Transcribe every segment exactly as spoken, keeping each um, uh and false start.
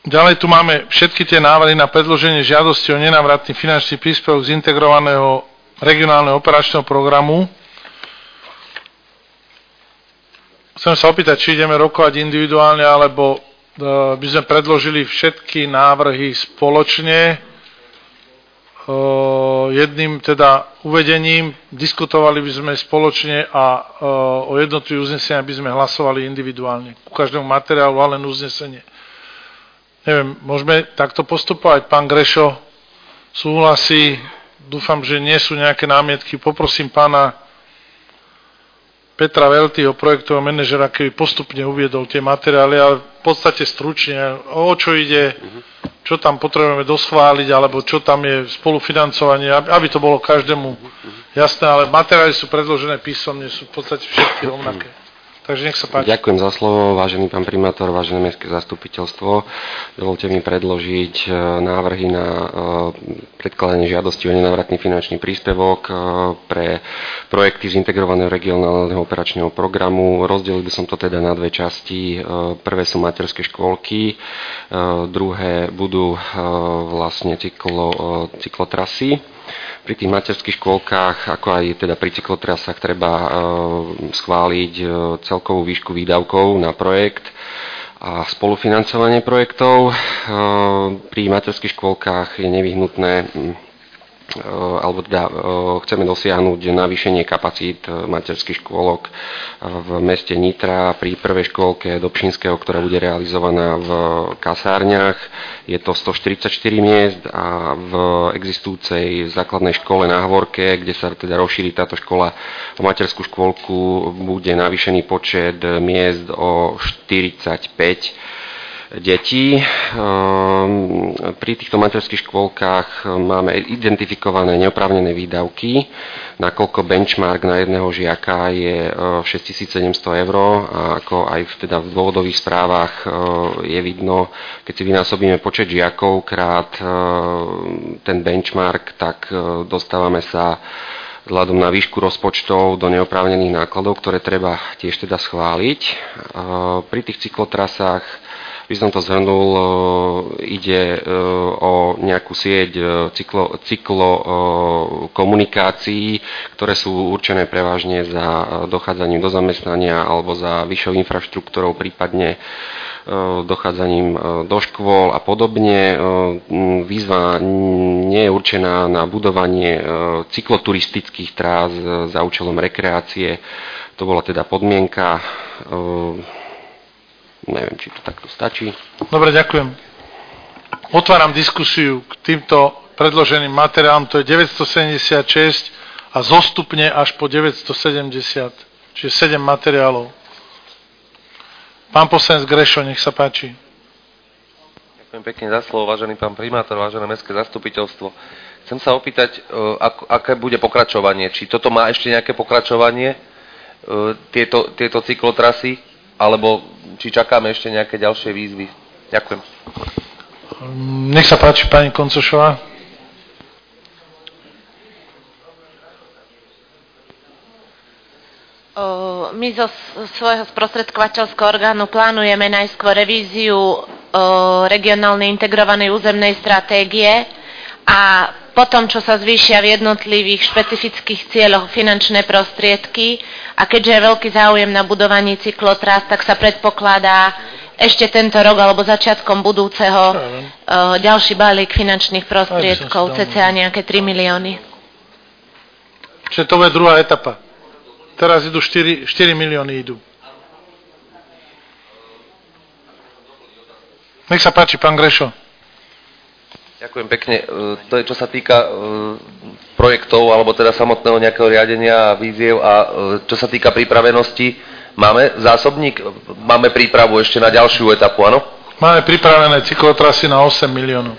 Ďalej tu máme všetky tie návrhy na predloženie žiadosti o nenávratný finančný príspevok z integrovaného regionálneho operačného programu. Chcem sa opýtať, či ideme rokovať individuálne, alebo by sme predložili všetky návrhy spoločne jedným teda uvedením, diskutovali by sme spoločne a o jednotlivých uzneseniach by sme hlasovali individuálne. Ku každému materiálu, ale len uznesenie. Neviem, môžeme takto postupovať? Pán Grešo súhlasí, dúfam, že nie sú nejaké námietky. Poprosím pána Petra Veltyho, projektového manažera, keby postupne uviedol tie materiály, ale v podstate stručne, o čo ide, čo tam potrebujeme doschváliť, alebo čo tam je spolufinancovanie, aby to bolo každému jasné, ale materiály sú predložené písomne, sú v podstate všetky rovnaké. Takže nech sa páči. Ďakujem za slovo, vážený pán primátor, vážené mestské zastupiteľstvo. Dovolte mi predložiť návrhy na predkladanie žiadosti o nenávratný finančný príspevok pre projekty z integrovaného regionálneho operačného programu. Rozdelil by som to teda na dve časti. Prvé sú materské škôlky, druhé budú vlastne cyklo, cyklotrasy. Pri tých materských škôlkach, ako aj teda pri cyklotrasách, treba e, schváliť e, celkovú výšku výdavkov na projekt a spolufinancovanie projektov. E, pri materských škôlkach je nevyhnutné, e, alebo teda e, chceme dosiahnuť navýšenie kapacít materských škôlok v meste Nitra. Pri prvej škôlke Dobšinského, ktorá bude realizovaná v kasárniach, je to stoštyridsaťštyri miest a v existujúcej základnej škole na Hovorke, kde sa teda rozšíri táto škola o materskú škôlku, bude navýšený počet miest o štyridsaťpäť detí. Pri týchto materských škôlkach máme identifikované neoprávnené výdavky, nakoľko benchmark na jedného žiaka je šesťtisícsedemsto eur a ako aj v, teda v dôvodových správach je vidno, keď si vynásobíme počet žiakov krát ten benchmark, tak dostávame sa vzhľadom na výšku rozpočtov do neoprávnených nákladov, ktoré treba tiež teda schváliť. Pri tých cyklotrasách by som to zhrnul, ide o nejakú sieť cyklo, cyklo komunikácií, ktoré sú určené prevažne za dochádzaním do zamestnania alebo za vyššou infraštruktúrou, prípadne dochádzaním do škôl a podobne. Výzva nie je určená na budovanie cykloturistických trás za účelom rekreácie. To bola teda podmienka. Neviem, či to takto stačí. Dobre, ďakujem. Otváram diskusiu k týmto predloženým materiálom. To je deväťstosedemdesiatšesť a zostupne až po deväťstosedemdesiat, čiže sedem materiálov. Pán poslanec Grešo, nech sa páči. Ďakujem pekne za slovo, vážený pán primátor, vážené mestské zastupiteľstvo. Chcem sa opýtať, aké bude pokračovanie. Či toto má ešte nejaké pokračovanie, tieto, tieto cyklotrasy, alebo či čakáme ešte nejaké ďalšie výzvy. Ďakujem. Nech sa páči, pani Koncošová. My zo svojho sprostredkovateľského orgánu plánujeme najskôr revíziu regionálnej integrovanej územnej stratégie a potom, čo sa zvýšia v jednotlivých špecifických cieľoch finančné prostriedky a keďže je veľký záujem na budovaní cyklotras, tak sa predpokladá ešte tento rok alebo začiatkom budúceho ďalší balík finančných prostriedkov, cca nejaké tri milióny. Čiže to je druhá etapa. Teraz idú štyri, štyri milióny idú. Nech sa páči, pán Grešo. Ďakujem pekne. To je, čo sa týka projektov, alebo teda samotného nejakého riadenia a víziev a čo sa týka pripravenosti. Máme zásobník? Máme prípravu ešte na ďalšiu etapu, áno? Máme pripravené cyklotrasy na osem miliónov.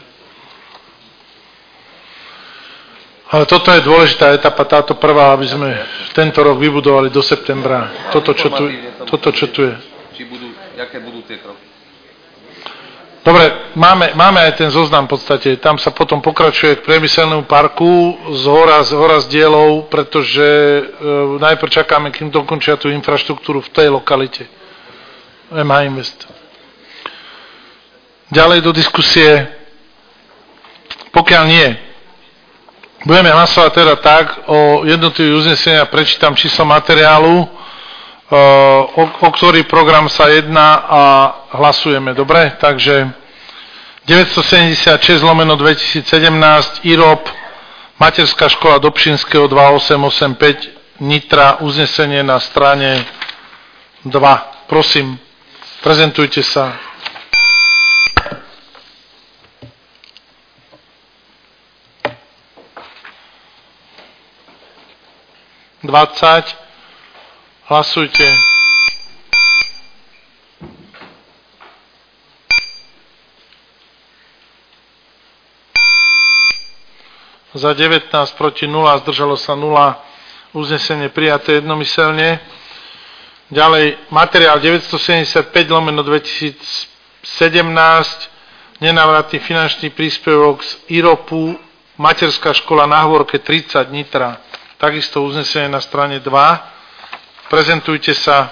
Ale toto je dôležitá etapa, táto prvá, aby sme tento rok vybudovali do septembra. Toto, čo tu, toto, čo tu je. Či budú, aké budú tie kroky? Dobre, máme, máme aj ten zoznam v podstate. Tam sa potom pokračuje k priemyselnému parku z hora, z hora z dielov, pretože e, najprv čakáme, kým dokončia tú infraštruktúru v tej lokalite. em há Invest. ďalej do diskusie? Pokiaľ nie, budeme hlasovať teda tak o jednotlivých uzneseniach, prečítam číslo materiálu, o, o ktorý program sa jedná a hlasujeme. Dobre? Takže deväťstosedemdesiatšesť lomeno dvetisícsedemnásť í er ó pé, Materská škola Dobšinského dva osem osem päť Nitra, uznesenie na strane dva. Prosím, prezentujte sa. dvadsať. Hlasujte. Za devätnásť, proti nula, zdržalo sa nula. Uznesenie prijaté jednomyselne. Ďalej, materiál deväťstosedemdesiatpäť lomeno dvetisícsedemnásť, nenávratný finančný príspevok z í er ó pé, Materská škola na Hvorke tridsať Nitra. Takisto uznesenie na strane dva. Prezentujte sa.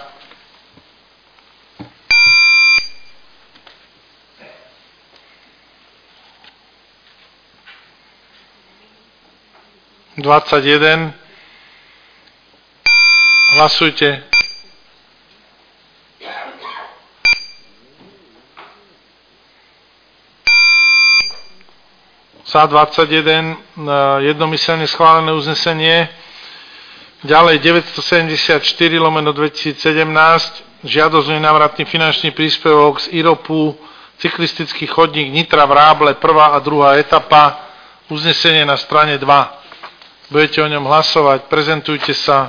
dvadsaťjeden. Hlasujte. Za dvadsaťjeden, jednomyselne schválené uznesenie. Ďalej deväťstosedemdesiatštyri lomeno dvetisícsedemnásť, žiadosť o nenávratný finančný príspevok z í er ó pé, cyklistický chodník Nitra Vráble, prvá a druhá etapa, uznesenie na strane dva. Budete o ňom hlasovať, prezentujte sa.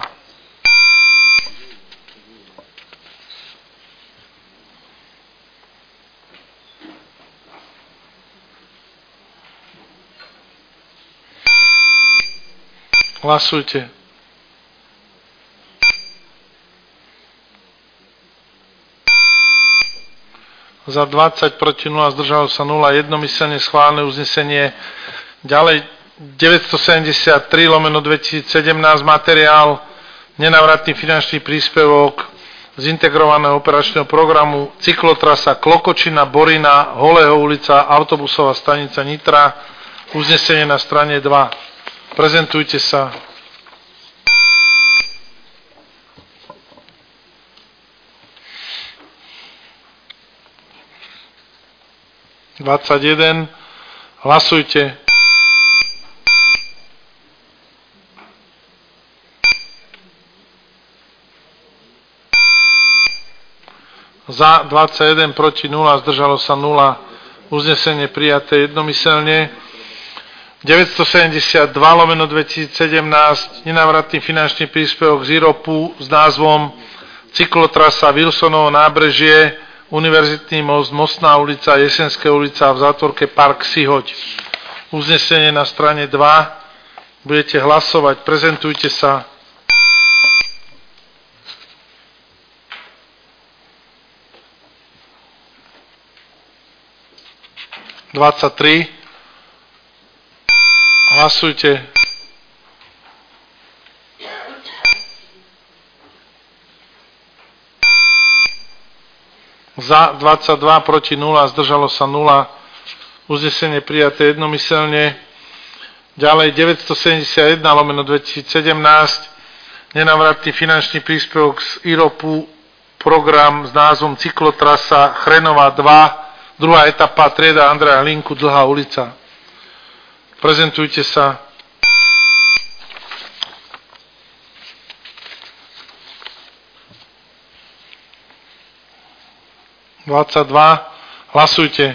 Hlasujte. Za dvadsať, proti nula, zdržalo sa nula, jednomyselne schválené uznesenie. Ďalej deväťstosedemdesiattri lomeno dvetisícsedemnásť, materiál nenávratný finančný príspevok z integrovaného operačného programu cyklotrasa Klokočina, Borina, Holého ulica, autobusová stanica Nitra, uznesenie na strane dva. Prezentujte sa. dvadsaťjeden. Hlasujte. Za dvadsaťjeden, proti nula, zdržalo sa nula. Uznesenie prijaté jednomyselne. deväťstosedemdesiatdva lomeno dvetisícsedemnásť, nenávratný finančný príspevok z í er ó pé s názvom Cyklotrasa Wilsonovo nábrežie, Univerzitný most, Mostná ulica, Jesenská ulica a v zátvorke Park Sihoď. Uznesenie na strane dva. Budete hlasovať, prezentujte sa. dvadsaťtri. Hlasujte. Za dvadsaťdva, proti nula, zdržalo sa nula. Uznesenie prijaté jednomyselne. Ďalej deväťstosedemdesiatjeden lomeno dvetisícsedemnásť, nenávratný finančný príspevok z í er ó pé, program s názvom Cyklotrasa Chrenová dva, druhá etapa, trieda Andreja Hlinku, Dlhá ulica. Prezentujte sa. dvadsaťdva. Hlasujte.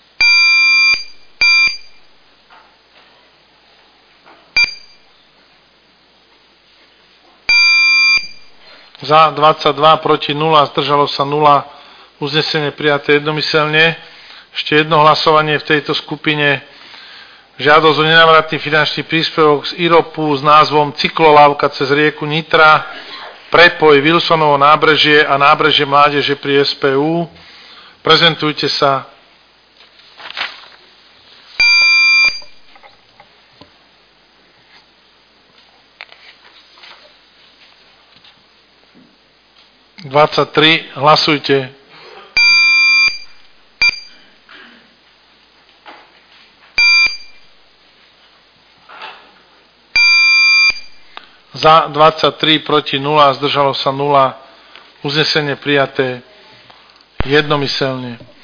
Za dvadsaťdva, proti nula, zdržalo sa nula. Uznesenie prijaté jednomyselne. Ešte jedno hlasovanie v tejto skupine. Žiadosť o nenávratný finančný príspevok z í er ó pé s názvom Cyklolávka cez rieku Nitra, prepoj Wilsonovo nábrežie a nábrežie mládeže pri es pé ú. Prezentujte sa. dvadsaťtri. Hlasujte. za dvadsaťtri, proti nula, zdržalo sa nula. Uznesenie prijaté jednomyselne.